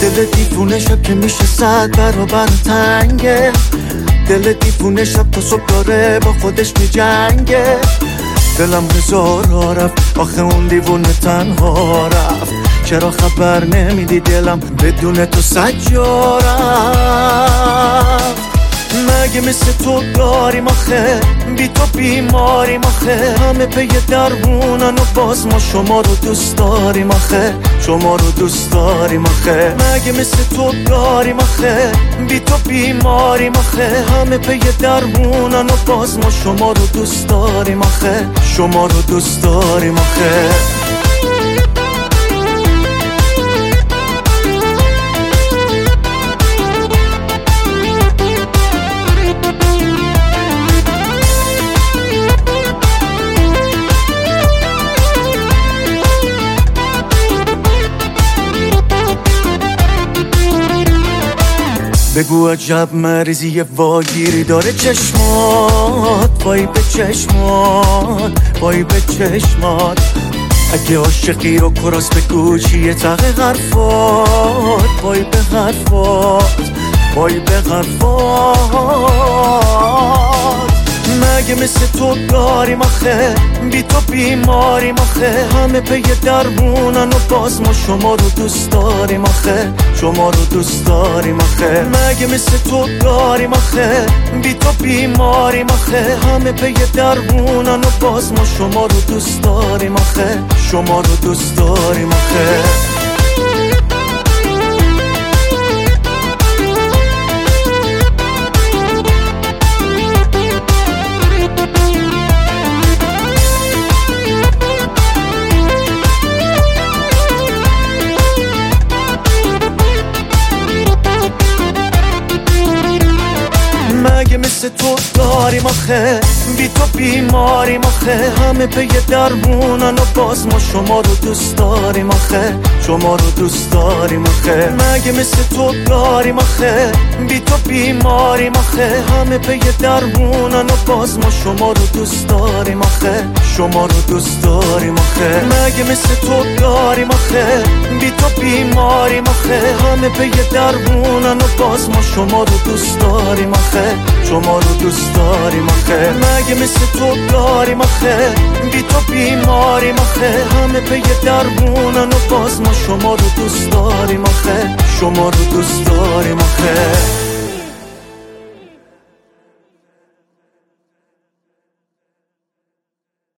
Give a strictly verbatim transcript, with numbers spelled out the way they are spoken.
دل دیوونه شب که میشه صد برابر تنگه، دل دیوونه شب تا صبح داره با خودش میجنگه. دلم هزارا رفت آخه اون دیوونه تنها رفت، چرا خبر نمیدی دلم بدون تو سجا رفت. مگه مثل تو داریم آخه بی تو بیماریم آخه، همه پی درمونن و باز ما شما رو دوست داریم آخه، شما رو دوست داریم آخه. مگه مثل تو داریم آخه بی تو بیماریم آخه، همه پی درمونن و باز ما شما رو دوست داریم آخه، شما رو دوست داریم آخه. بگو عجب مریضی واگیری داره چشمات، وای به چشمات، وای به چشمات. اگه عاشقی رو کراس بگو چیه تق حرفات، وای به حرفات، وای به حرفات. مگه مثل تو داریم آخه بی تو بیماریم آخه، همه پی درمونن و باز ما شما رو دوست داریم آخه، شما رو دوست داریم آخه. مگه مثل تو داریم آخه بی تو بیماریم آخه، همه پی درمونن و باز ما شما رو دوست داریم آخه، شما رو دوست داریم آخه. مگه مثل تو داریم آخه بی تو بیماریم آخه، همه پی درمونن و باز ما شما رو دوست داریم آخه، شما رو دوست داریم آخه. مگه مثل تو داریم آخه بی تو بیماریم آخه، همه پی درمونن و باز ما شما رو دوست داریم آخه، شما رو دوست داریم آخه. مگه مثل تو داریم آخه بی تو بیماریم آخه، همه پی درمونن و باز ما شما رو دوست داریم آخه، شما رو دوست داریم آخه. مگه مثل تو داریم آخه بی تو بیماریم آخه، همه پی درمونن و باز ما شما رو دوست داریم آخه، شما رو دوست داریم آخه.